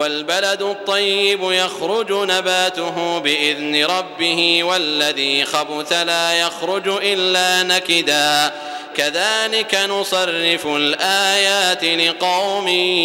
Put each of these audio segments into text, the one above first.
والبلد الطيب يخرج نباته بإذن ربه والذي خبث لا يخرج إلا نكدا كذلك نصرف الآيات لقوم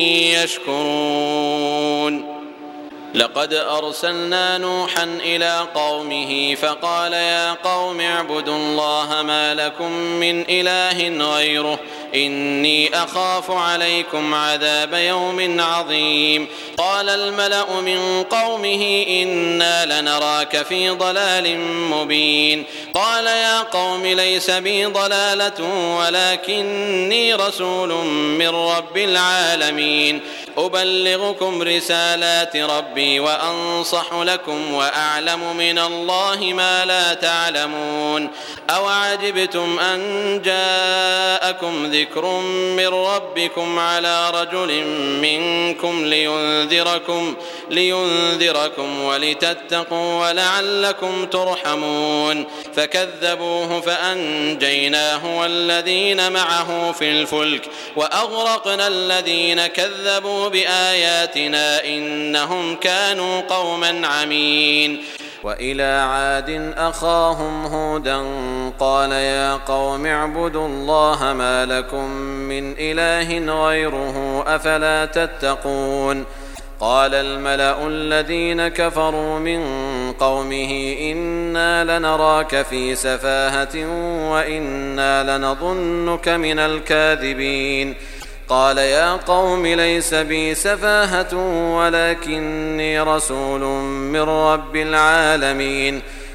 يشكرون. لقد أرسلنا نوحا إلى قومه فقال يا قوم اعبدوا الله ما لكم من إله غيره إني أخاف عليكم عذاب يوم عظيم. قال الملأ من قومه إنا لنراك في ضلال مبين. قال يا قوم ليس بي ضلالة ولكني رسول من رب العالمين أبلغكم رسالات ربي وأنصح لكم وأعلم من الله ما لا تعلمون. أوعجبتم أن جاءكم ذكر من ربكم على رجل منكم لينذركم ولتتقوا ولعلكم ترحمون. فكذبوه فأنجيناه والذين معه في الفلك وأغرقنا الذين كذبوا بآياتنا إنهم كانوا قوما عمين. وإلى عاد أخاهم هودا قال يا قوم اعبدوا الله ما لكم من إله غيره أفلا تتقون. قال الملأ الذين كفروا من قومه إنا لنراك في سفاهة وإنا لنظنك من الكاذبين. قال يا قوم ليس بي سفاهة ولكني رسول من رب العالمين